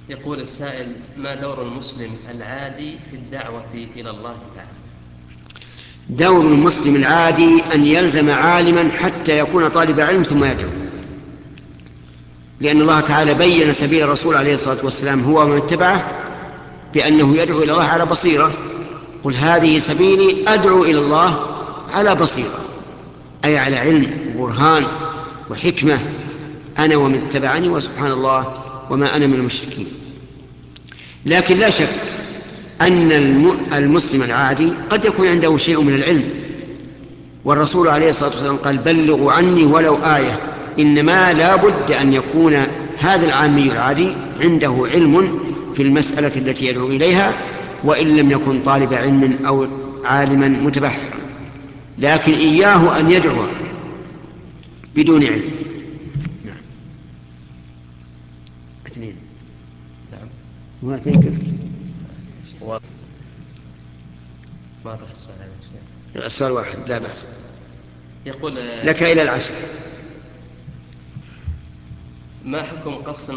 يقول السائل: ما دور المسلم العادي في الدعوة إلى الله تعالى؟ دور المسلم العادي أن يلزم عالما حتى يكون طالب علم ثم يدعو، لأن الله تعالى بين سبيل الرسول عليه الصلاة والسلام هو ومن اتبعه بأنه يدعو إلى الله على بصيرة. قل هذه سبيلي أدعو إلى الله على بصيرة، أي على علم وبرهان وحكمة، أنا ومن اتبعني وسبحان الله وما أنا من المشركين. لكن لا شك أن المسلم العادي قد يكون عنده شيء من العلم، والرسول عليه الصلاة والسلام قال: بلغوا عني ولو آية. إنما لا بد أن يكون هذا العامي العادي عنده علم في المسألة التي يدعو إليها، وإن لم يكن طالب علم أو عالما متبحرا، لكن إياه أن يدعو بدون علم. نعم. اثنين. نعم. هو اثنين قلت. ما أدري السؤال هذا شيء. السؤال واحد لا بأس. يقول: لك إلى العشر. ما حكم قص